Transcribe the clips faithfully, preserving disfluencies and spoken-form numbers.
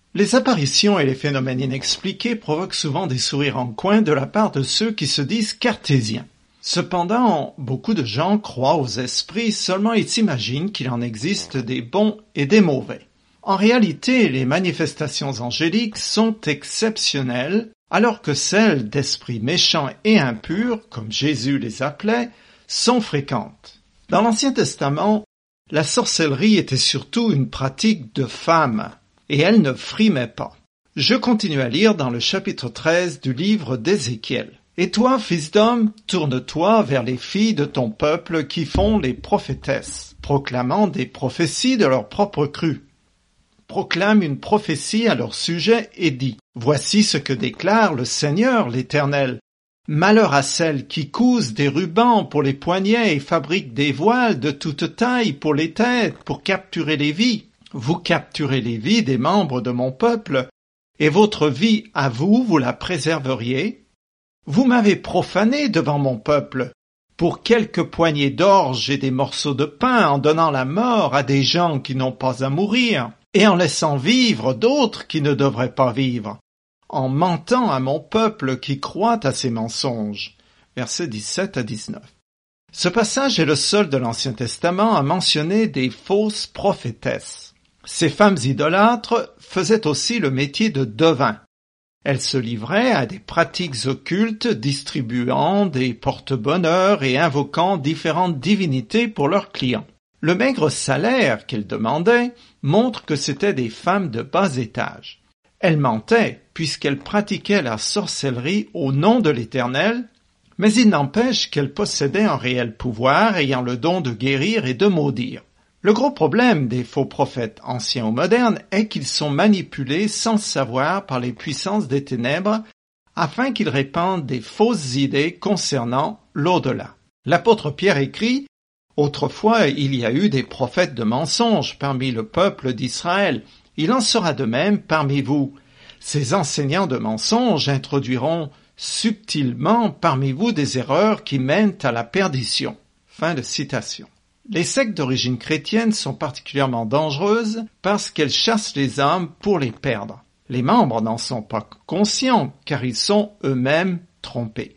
Les apparitions et les phénomènes inexpliqués provoquent souvent des sourires en coin de la part de ceux qui se disent cartésiens. Cependant, beaucoup de gens croient aux esprits, seulement ils s'imaginent qu'il en existe des bons et des mauvais. En réalité, les manifestations angéliques sont exceptionnelles, alors que celles d'esprits méchants et impurs, comme Jésus les appelait, sont fréquentes. Dans l'Ancien Testament, la sorcellerie était surtout une pratique de femmes, et elle ne frimait pas. Je continue à lire dans le chapitre treize du livre d'Ézéchiel. « Et toi, fils d'homme, tourne-toi vers les filles de ton peuple qui font les prophétesses, proclamant des prophéties de leur propre cru. Proclame une prophétie à leur sujet et dis, « Voici ce que déclare le Seigneur l'Éternel. Malheur à celles qui cousent des rubans pour les poignets et fabriquent des voiles de toute taille pour les têtes, pour capturer les vies. Vous capturez les vies des membres de mon peuple, et votre vie à vous, vous la préserveriez. Vous m'avez profané devant mon peuple, pour quelques poignées d'orge et des morceaux de pain, en donnant la mort à des gens qui n'ont pas à mourir, et en laissant vivre d'autres qui ne devraient pas vivre, en mentant à mon peuple qui croit à ces mensonges. » Versets dix-sept à dix-neuf. Ce passage est le seul de l'Ancien Testament à mentionner des fausses prophétesses. Ces femmes idolâtres faisaient aussi le métier de devins. Elles se livraient à des pratiques occultes, distribuant des porte-bonheur et invoquant différentes divinités pour leurs clients. Le maigre salaire qu'elles demandaient montre que c'étaient des femmes de bas étage. Elles mentaient puisqu'elles pratiquaient la sorcellerie au nom de l'Éternel, mais il n'empêche qu'elles possédaient un réel pouvoir ayant le don de guérir et de maudire. Le gros problème des faux prophètes anciens ou modernes est qu'ils sont manipulés sans le savoir par les puissances des ténèbres afin qu'ils répandent des fausses idées concernant l'au-delà. L'apôtre Pierre écrit « Autrefois il y a eu des prophètes de mensonges parmi le peuple d'Israël. Il en sera de même parmi vous. Ces enseignants de mensonges introduiront subtilement parmi vous des erreurs qui mènent à la perdition. » Fin de citation. Les sectes d'origine chrétienne sont particulièrement dangereuses parce qu'elles chassent les âmes pour les perdre. Les membres n'en sont pas conscients car ils sont eux-mêmes trompés.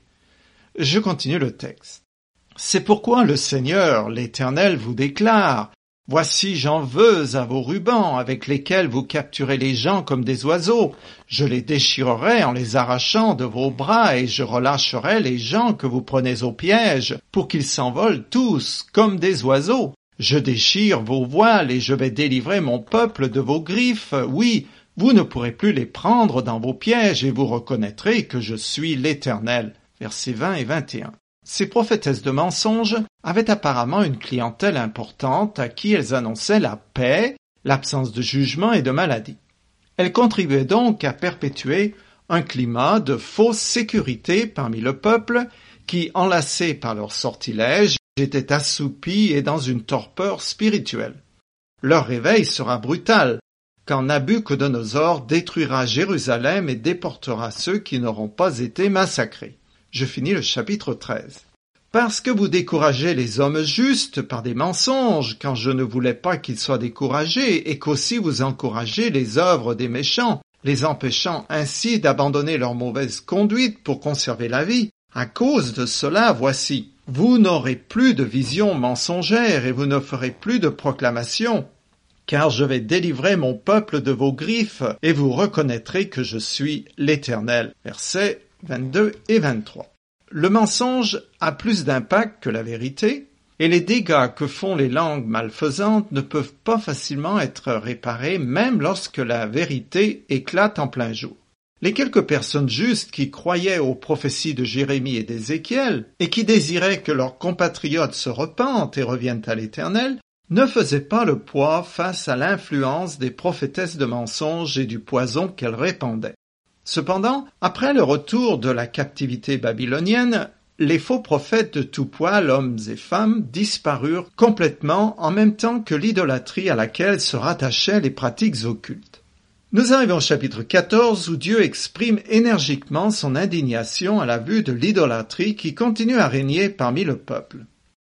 Je continue le texte. C'est pourquoi le Seigneur, l'Éternel, vous déclare « Voici j'en veux à vos rubans avec lesquels vous capturez les gens comme des oiseaux. Je les déchirerai en les arrachant de vos bras et je relâcherai les gens que vous prenez au piège pour qu'ils s'envolent tous comme des oiseaux. Je déchire vos voiles et je vais délivrer mon peuple de vos griffes. Oui, vous ne pourrez plus les prendre dans vos pièges et vous reconnaîtrez que je suis l'Éternel. » Versets vingt et vingt et un. Ces prophétesses de mensonges avaient apparemment une clientèle importante à qui elles annonçaient la paix, l'absence de jugement et de maladie. Elles contribuaient donc à perpétuer un climat de fausse sécurité parmi le peuple qui, enlacé par leurs sortilèges, était assoupi et dans une torpeur spirituelle. Leur réveil sera brutal, quand Nabuchodonosor détruira Jérusalem et déportera ceux qui n'auront pas été massacrés. Je finis le chapitre treize. Parce que vous découragez les hommes justes par des mensonges, quand je ne voulais pas qu'ils soient découragés, et qu'aussi vous encouragez les œuvres des méchants, les empêchant ainsi d'abandonner leur mauvaise conduite pour conserver la vie. À cause de cela, voici, vous n'aurez plus de visions mensongères et vous ne ferez plus de proclamations, car je vais délivrer mon peuple de vos griffes, et vous reconnaîtrez que je suis l'Éternel. Versets vingt-deux et vingt-trois. Le mensonge a plus d'impact que la vérité, et les dégâts que font les langues malfaisantes ne peuvent pas facilement être réparés même lorsque la vérité éclate en plein jour. Les quelques personnes justes qui croyaient aux prophéties de Jérémie et d'Ézéchiel et qui désiraient que leurs compatriotes se repentent et reviennent à l'Éternel ne faisaient pas le poids face à l'influence des prophétesses de mensonges et du poison qu'elles répandaient. Cependant, après le retour de la captivité babylonienne, les faux prophètes de tout poil, hommes et femmes, disparurent complètement en même temps que l'idolâtrie à laquelle se rattachaient les pratiques occultes. Nous arrivons au chapitre quatorze où Dieu exprime énergiquement son indignation à la vue de l'idolâtrie qui continue à régner parmi le peuple.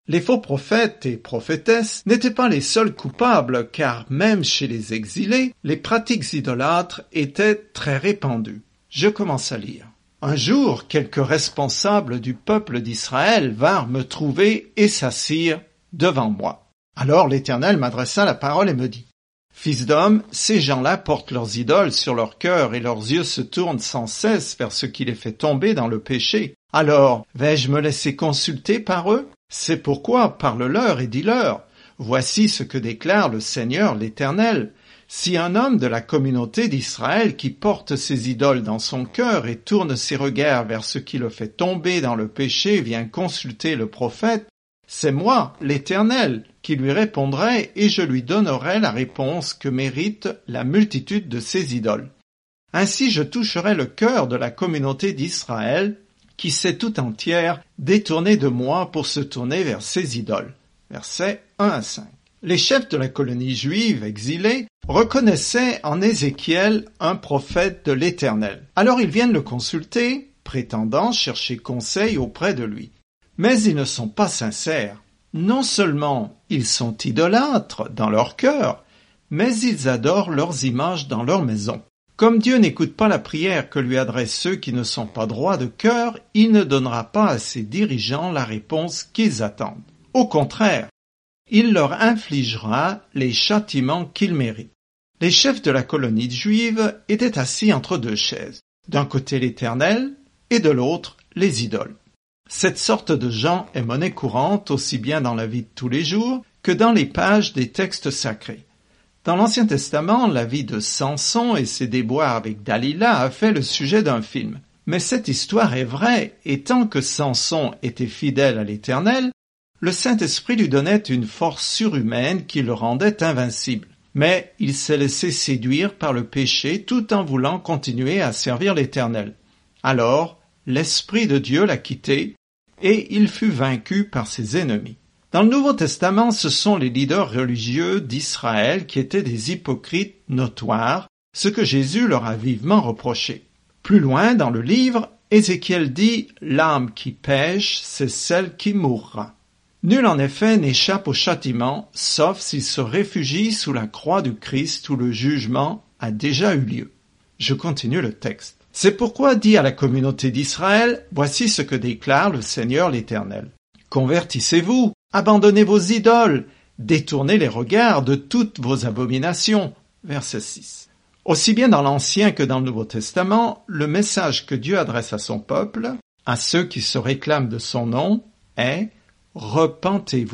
Les faux prophètes et prophétesses n'étaient pas les seuls coupables, car même chez les exilés, les pratiques idolâtres étaient très répandues. Je commence à lire. Un jour, quelques responsables du peuple d'Israël vinrent me trouver et s'assirent devant moi. Alors l'Éternel m'adressa la parole et me dit: Fils d'homme, ces gens-là portent leurs idoles sur leur cœur et leurs yeux se tournent sans cesse vers ce qui les fait tomber dans le péché. Alors, vais-je me laisser consulter par eux? C'est pourquoi parle-leur et dis-leur: Voici ce que déclare le Seigneur l'Éternel. Si un homme de la communauté d'Israël qui porte ses idoles dans son cœur et tourne ses regards vers ce qui le fait tomber dans le péché vient consulter le prophète, c'est moi, l'Éternel, qui lui répondrai et je lui donnerai la réponse que mérite la multitude de ses idoles. Ainsi je toucherai le cœur de la communauté d'Israël, qui s'est tout entière détournée de moi pour se tourner vers ses idoles. Versets un à cinq. Les chefs de la colonie juive exilée reconnaissaient en Ézéchiel un prophète de l'Éternel. Alors ils viennent le consulter, prétendant chercher conseil auprès de lui. Mais ils ne sont pas sincères. Non seulement ils sont idolâtres dans leur cœur, mais ils adorent leurs images dans leur maison. Comme Dieu n'écoute pas la prière que lui adressent ceux qui ne sont pas droits de cœur, il ne donnera pas à ses dirigeants la réponse qu'ils attendent. Au contraire, il leur infligera les châtiments qu'ils méritent. Les chefs de la colonie juive étaient assis entre deux chaises, d'un côté l'Éternel et de l'autre les idoles. Cette sorte de gens est monnaie courante aussi bien dans la vie de tous les jours que dans les pages des textes sacrés. Dans l'Ancien Testament, la vie de Samson et ses déboires avec Dalila a fait le sujet d'un film. Mais cette histoire est vraie, et tant que Samson était fidèle à l'Éternel, le Saint-Esprit lui donnait une force surhumaine qui le rendait invincible. Mais il s'est laissé séduire par le péché tout en voulant continuer à servir l'Éternel. Alors, l'Esprit de Dieu l'a quitté, et il fut vaincu par ses ennemis. Dans le Nouveau Testament, ce sont les leaders religieux d'Israël qui étaient des hypocrites notoires, ce que Jésus leur a vivement reproché. Plus loin dans le livre, Ézéchiel dit « L'âme qui pêche, c'est celle qui mourra ». Nul en effet n'échappe au châtiment, sauf s'il se réfugie sous la croix du Christ où le jugement a déjà eu lieu. Je continue le texte. C'est pourquoi dit à la communauté d'Israël, voici ce que déclare le Seigneur l'Éternel. Convertissez-vous, abandonnez vos idoles, détournez les regards de toutes vos abominations. Verset six. Aussi bien dans l'Ancien que dans le Nouveau Testament, le message que Dieu adresse à son peuple, à ceux qui se réclament de son nom, est « Repentez-vous ».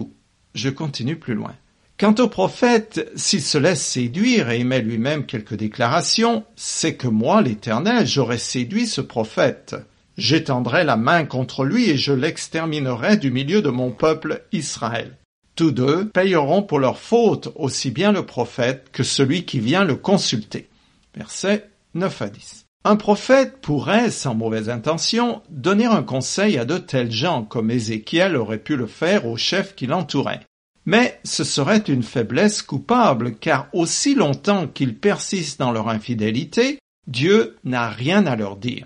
Je continue plus loin. Quant au prophète, s'il se laisse séduire et émet lui-même quelques déclarations, c'est que moi, l'Éternel, j'aurais séduit ce prophète. J'étendrai la main contre lui et je l'exterminerai du milieu de mon peuple Israël. Tous deux payeront pour leur faute aussi bien le prophète que celui qui vient le consulter. Versets neuf à dix. Un prophète pourrait, sans mauvaise intention, donner un conseil à de tels gens comme Ézéchiel aurait pu le faire aux chefs qui l'entouraient. Mais ce serait une faiblesse coupable, car aussi longtemps qu'ils persistent dans leur infidélité, Dieu n'a rien à leur dire.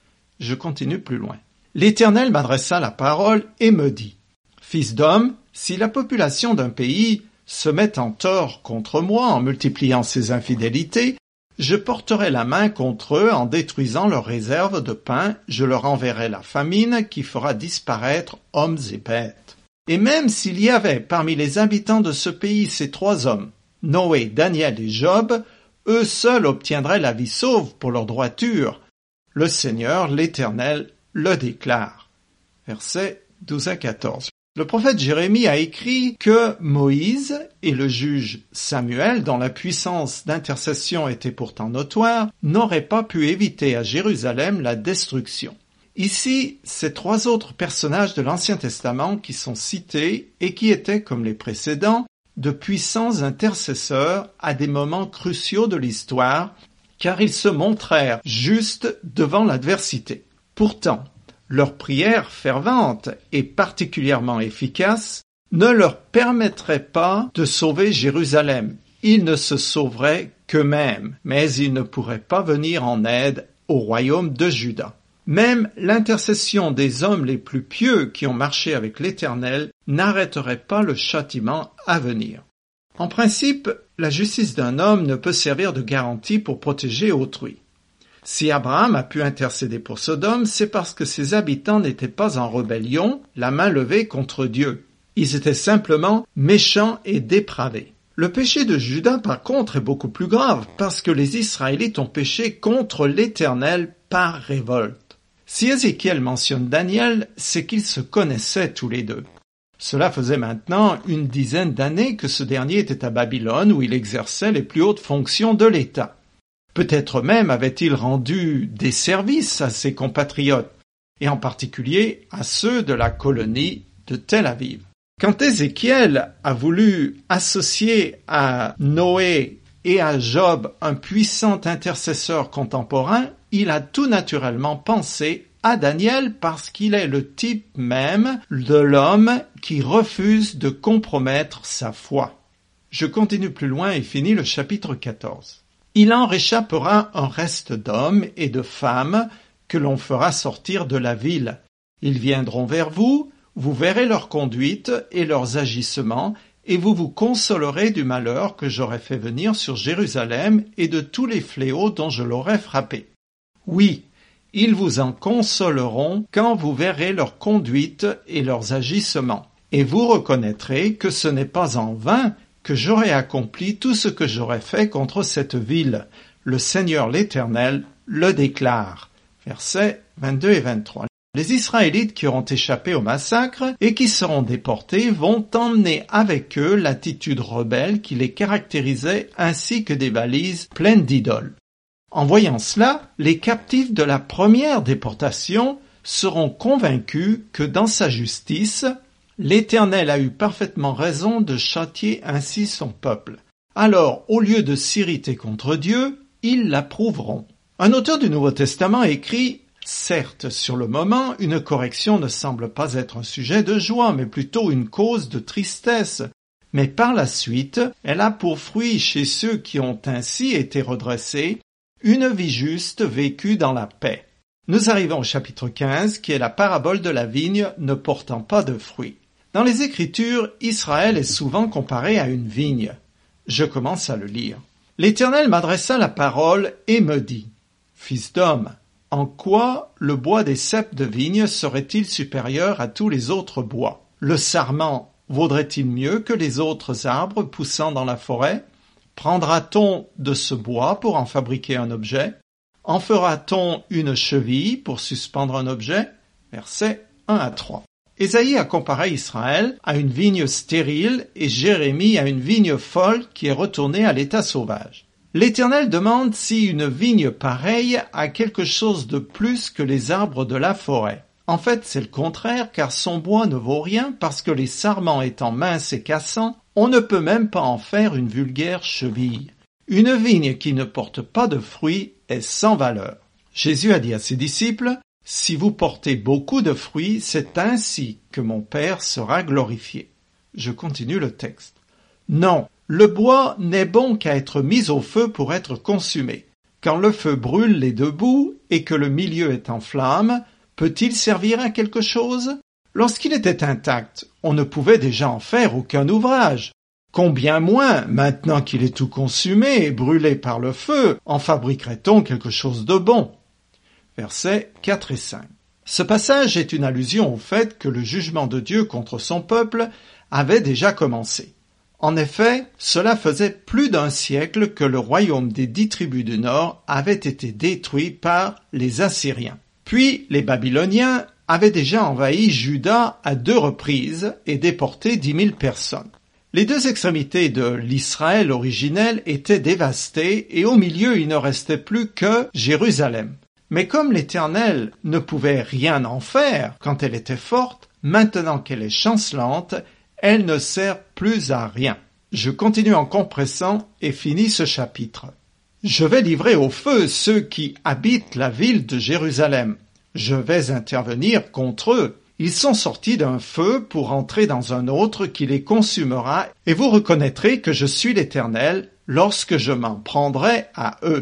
Je continue plus loin. L'Éternel m'adressa la parole et me dit, « Fils d'homme, si la population d'un pays se met en tort contre moi en multipliant ses infidélités, je porterai la main contre eux en détruisant leurs réserves de pain, je leur enverrai la famine qui fera disparaître hommes et bêtes. Et même s'il y avait parmi les habitants de ce pays ces trois hommes, Noé, Daniel et Job, eux seuls obtiendraient la vie sauve pour leur droiture. Le Seigneur, l'Éternel, le déclare. » Versets douze à quatorze. Le prophète Jérémie a écrit que Moïse et le juge Samuel, dont la puissance d'intercession était pourtant notoire, n'auraient pas pu éviter à Jérusalem la destruction. Ici, ces trois autres personnages de l'Ancien Testament qui sont cités et qui étaient, comme les précédents, de puissants intercesseurs à des moments cruciaux de l'histoire, car ils se montrèrent justes devant l'adversité. Pourtant, leur prière fervente et particulièrement efficace ne leur permettrait pas de sauver Jérusalem. Ils ne se sauveraient qu'eux-mêmes, mais ils ne pourraient pas venir en aide au royaume de Juda. Même l'intercession des hommes les plus pieux qui ont marché avec l'Éternel n'arrêterait pas le châtiment à venir. En principe, la justice d'un homme ne peut servir de garantie pour protéger autrui. Si Abraham a pu intercéder pour Sodome, c'est parce que ses habitants n'étaient pas en rébellion, la main levée contre Dieu. Ils étaient simplement méchants et dépravés. Le péché de Juda, par contre, est beaucoup plus grave, parce que les Israélites ont péché contre l'Éternel par révolte. Si Ézéchiel mentionne Daniel, c'est qu'ils se connaissaient tous les deux. Cela faisait maintenant une dizaine d'années que ce dernier était à Babylone où il exerçait les plus hautes fonctions de l'État. Peut-être même avait-il rendu des services à ses compatriotes, et en particulier à ceux de la colonie de Tel Aviv. Quand Ézéchiel a voulu associer à Noé et à Job un puissant intercesseur contemporain, il a tout naturellement pensé à Daniel parce qu'il est le type même de l'homme qui refuse de compromettre sa foi. Je continue plus loin et finis le chapitre quatorze. Il en réchappera un reste d'hommes et de femmes que l'on fera sortir de la ville. Ils viendront vers vous, vous verrez leur conduite et leurs agissements, et vous vous consolerez du malheur que j'aurai fait venir sur Jérusalem et de tous les fléaux dont je l'aurai frappé. Oui, ils vous en consoleront quand vous verrez leur conduite et leurs agissements, et vous reconnaîtrez que ce n'est pas en vain que j'aurai accompli tout ce que j'aurai fait contre cette ville. Le Seigneur l'Éternel le déclare. Versets vingt-deux et vingt-trois. Les Israélites qui auront échappé au massacre et qui seront déportés vont emmener avec eux l'attitude rebelle qui les caractérisait ainsi que des valises pleines d'idoles. En voyant cela, les captifs de la première déportation seront convaincus que dans sa justice, l'Éternel a eu parfaitement raison de châtier ainsi son peuple. Alors, au lieu de s'irriter contre Dieu, ils l'approuveront. Un auteur du Nouveau Testament écrit « Certes, sur le moment, une correction ne semble pas être un sujet de joie, mais plutôt une cause de tristesse. Mais par la suite, elle a pour fruit chez ceux qui ont ainsi été redressés une vie juste vécue dans la paix. » Nous arrivons au chapitre quinze, qui est la parabole de la vigne ne portant pas de fruits. Dans les Écritures, Israël est souvent comparé à une vigne. Je commence à le lire. « L'Éternel m'adressa la parole et me dit, « Fils d'homme, en quoi le bois des ceps de vigne serait-il supérieur à tous les autres bois? Le sarment vaudrait-il mieux que les autres arbres poussant dans la forêt? Prendra-t-on de ce bois pour en fabriquer un objet? En fera-t-on une cheville pour suspendre un objet? » Versets un à trois. Ésaïe a comparé Israël à une vigne stérile et Jérémie à une vigne folle qui est retournée à l'état sauvage. L'Éternel demande si une vigne pareille a quelque chose de plus que les arbres de la forêt. En fait, c'est le contraire, car son bois ne vaut rien parce que les sarments étant minces et cassants, on ne peut même pas en faire une vulgaire cheville. Une vigne qui ne porte pas de fruits est sans valeur. Jésus a dit à ses disciples, « Si vous portez beaucoup de fruits, c'est ainsi que mon Père sera glorifié. » Je continue le texte. Non, le bois n'est bon qu'à être mis au feu pour être consumé. Quand le feu brûle les deux bouts et que le milieu est en flammes, peut-il servir à quelque chose? Lorsqu'il était intact, on ne pouvait déjà en faire aucun ouvrage. Combien moins, maintenant qu'il est tout consumé et brûlé par le feu, en fabriquerait-on quelque chose de bon? Versets quatre et cinq. Ce passage est une allusion au fait que le jugement de Dieu contre son peuple avait déjà commencé. En effet, cela faisait plus d'un siècle que le royaume des dix tribus du Nord avait été détruit par les Assyriens. Puis les Babyloniens avaient déjà envahi Juda à deux reprises et déporté dix mille personnes. Les deux extrémités de l'Israël originel étaient dévastées et au milieu il ne restait plus que Jérusalem. Mais comme l'Éternel ne pouvait rien en faire quand elle était forte, maintenant qu'elle est chancelante, elle ne sert plus à rien. Je continue en compressant et finis ce chapitre. Je vais livrer au feu ceux qui habitent la ville de Jérusalem. Je vais intervenir contre eux. Ils sont sortis d'un feu pour entrer dans un autre qui les consumera, et vous reconnaîtrez que je suis l'Éternel lorsque je m'en prendrai à eux.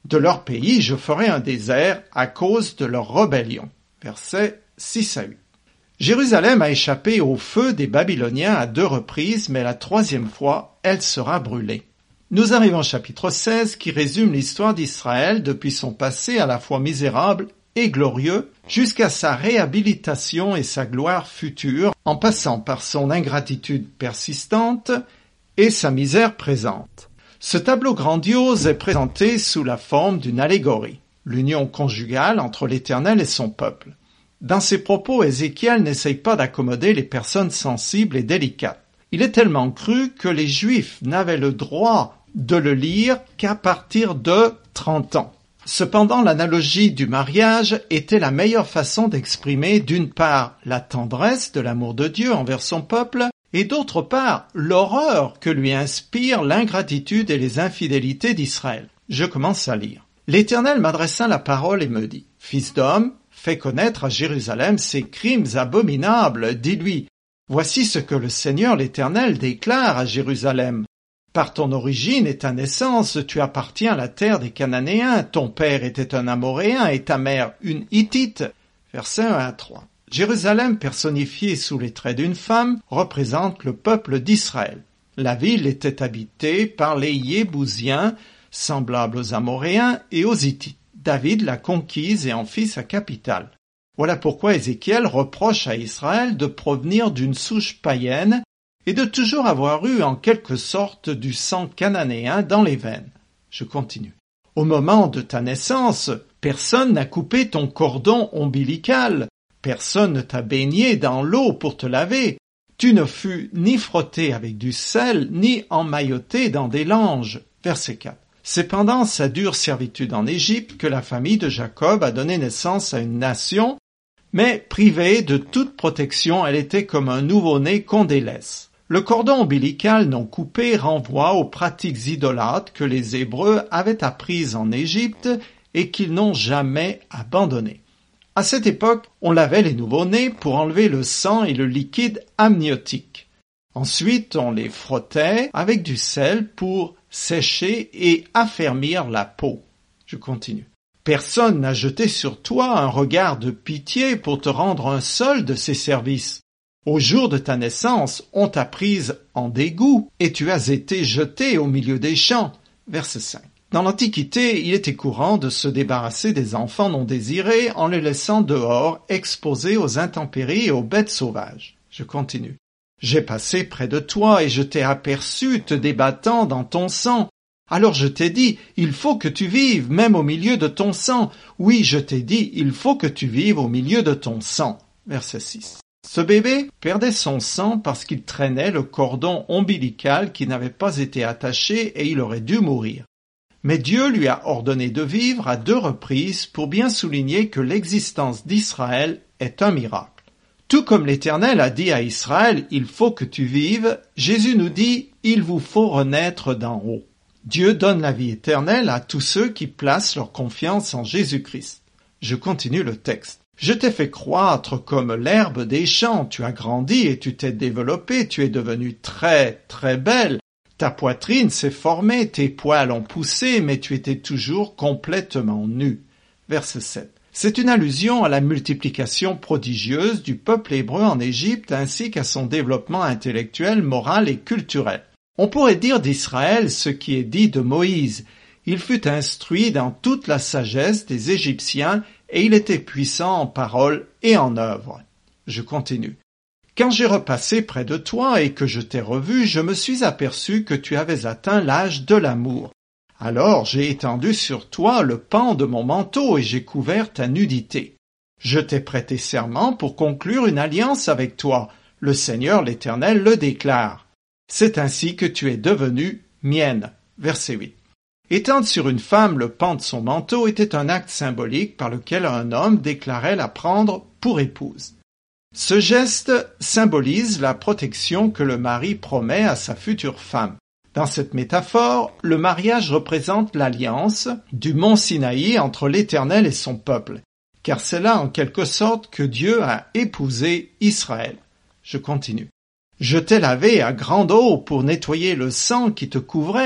De leur pays, je ferai un désert à cause de leur rébellion. Versets six à huit. Jérusalem a échappé au feu des Babyloniens à deux reprises, mais la troisième fois, elle sera brûlée. Nous arrivons au chapitre seize qui résume l'histoire d'Israël depuis son passé à la fois misérable et glorieux jusqu'à sa réhabilitation et sa gloire future, en passant par son ingratitude persistante et sa misère présente. Ce tableau grandiose est présenté sous la forme d'une allégorie, l'union conjugale entre l'Éternel et son peuple. Dans ses propos, Ézéchiel n'essaye pas d'accommoder les personnes sensibles et délicates. Il est tellement cru que les Juifs n'avaient le droit de le lire qu'à partir de trente ans. Cependant, l'analogie du mariage était la meilleure façon d'exprimer d'une part la tendresse de l'amour de Dieu envers son peuple et d'autre part l'horreur que lui inspire l'ingratitude et les infidélités d'Israël. Je commence à lire. L'Éternel m'adressa la parole et me dit, « Fils d'homme, fais connaître à Jérusalem ses crimes abominables, dis-lui, voici ce que le Seigneur l'Éternel déclare à Jérusalem. Par ton origine et ta naissance, tu appartiens à la terre des Cananéens, ton père était un Amoréen et ta mère une Hittite. » Versets un à trois. Jérusalem, personnifiée sous les traits d'une femme, représente le peuple d'Israël. La ville était habitée par les Yébousiens, semblables aux Amoréens et aux Hittites. David l'a conquise et en fit sa capitale. Voilà pourquoi Ézéchiel reproche à Israël de provenir d'une souche païenne et de toujours avoir eu en quelque sorte du sang cananéen dans les veines. Je continue. Au moment de ta naissance, personne n'a coupé ton cordon ombilical, personne ne t'a baigné dans l'eau pour te laver, tu ne fus ni frotté avec du sel, ni emmailloté dans des langes. Verset quatre. C'est pendant sa dure servitude en Égypte que la famille de Jacob a donné naissance à une nation, mais privée de toute protection, elle était comme un nouveau-né qu'on délaisse. Le cordon ombilical non coupé renvoie aux pratiques idolâtres que les Hébreux avaient apprises en Égypte et qu'ils n'ont jamais abandonnées. À cette époque, on lavait les nouveau-nés pour enlever le sang et le liquide amniotique. Ensuite, on les frottait avec du sel pour sécher et affermir la peau. Je continue. Personne n'a jeté sur toi un regard de pitié pour te rendre un solde de ses services. Au jour de ta naissance, on t'a prise en dégoût et tu as été jeté au milieu des champs. Verset cinq. Dans l'Antiquité, il était courant de se débarrasser des enfants non désirés en les laissant dehors, exposés aux intempéries et aux bêtes sauvages. Je continue. J'ai passé près de toi et je t'ai aperçu te débattant dans ton sang. Alors je t'ai dit, il faut que tu vives, même au milieu de ton sang. Oui, je t'ai dit, il faut que tu vives au milieu de ton sang. Verset six. Ce bébé perdait son sang parce qu'il traînait le cordon ombilical qui n'avait pas été attaché et il aurait dû mourir. Mais Dieu lui a ordonné de vivre à deux reprises pour bien souligner que l'existence d'Israël est un miracle. Tout comme l'Éternel a dit à Israël, il faut que tu vives, Jésus nous dit, il vous faut renaître d'en haut. Dieu donne la vie éternelle à tous ceux qui placent leur confiance en Jésus-Christ. Je continue le texte. Je t'ai fait croître comme l'herbe des champs, tu as grandi et tu t'es développé, tu es devenue très, très belle. Ta poitrine s'est formée, tes poils ont poussé, mais tu étais toujours complètement nu. Verset sept. C'est une allusion à la multiplication prodigieuse du peuple hébreu en Égypte ainsi qu'à son développement intellectuel, moral et culturel. On pourrait dire d'Israël ce qui est dit de Moïse. Il fut instruit dans toute la sagesse des Égyptiens et il était puissant en parole et en œuvre. Je continue. Quand j'ai repassé près de toi et que je t'ai revu, je me suis aperçu que tu avais atteint l'âge de l'amour. Alors j'ai étendu sur toi le pan de mon manteau et j'ai couvert ta nudité. Je t'ai prêté serment pour conclure une alliance avec toi. Le Seigneur l'Éternel le déclare. C'est ainsi que tu es devenue mienne. Verset huit. Étendre sur une femme le pan de son manteau était un acte symbolique par lequel un homme déclarait la prendre pour épouse. Ce geste symbolise la protection que le mari promet à sa future femme. Dans cette métaphore, le mariage représente l'alliance du mont Sinaï entre l'Éternel et son peuple, car c'est là en quelque sorte que Dieu a épousé Israël. Je continue. Je t'ai lavé à grande eau pour nettoyer le sang qui te couvrait,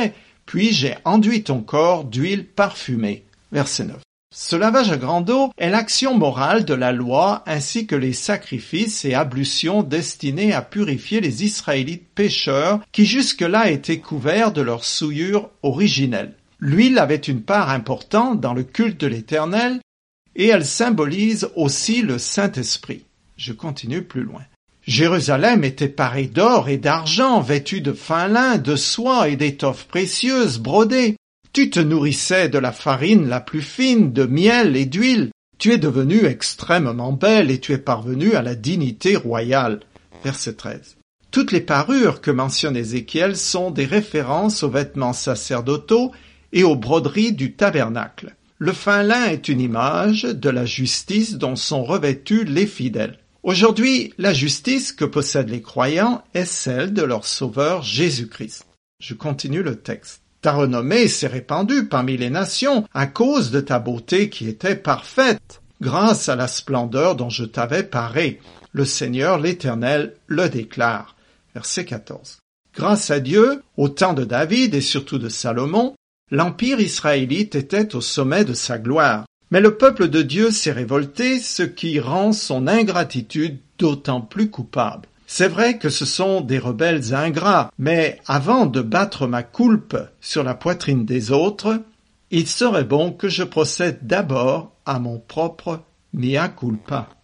puis j'ai enduit ton corps d'huile parfumée. Verset neuf. Ce lavage à grande eau est l'action morale de la loi ainsi que les sacrifices et ablutions destinés à purifier les Israélites pécheurs qui jusque-là étaient couverts de leur souillure originelle. L'huile avait une part importante dans le culte de l'Éternel et elle symbolise aussi le Saint-Esprit. Je continue plus loin. Jérusalem était parée d'or et d'argent, vêtue de fin lin, de soie et d'étoffes précieuses brodées. Tu te nourrissais de la farine la plus fine, de miel et d'huile. Tu es devenue extrêmement belle et tu es parvenue à la dignité royale. Verset treize. Toutes les parures que mentionne Ézéchiel sont des références aux vêtements sacerdotaux et aux broderies du tabernacle. Le fin lin est une image de la justice dont sont revêtus les fidèles. Aujourd'hui, la justice que possèdent les croyants est celle de leur Sauveur Jésus-Christ. Je continue le texte. Ta renommée s'est répandue parmi les nations à cause de ta beauté qui était parfaite, grâce à la splendeur dont je t'avais paré. Le Seigneur l'Éternel le déclare. Verset quatorze. Grâce à Dieu, au temps de David et surtout de Salomon, l'empire israélite était au sommet de sa gloire. Mais le peuple de Dieu s'est révolté, ce qui rend son ingratitude d'autant plus coupable. C'est vrai que ce sont des rebelles ingrats, mais avant de battre ma coulpe sur la poitrine des autres, il serait bon que je procède d'abord à mon propre mea culpa.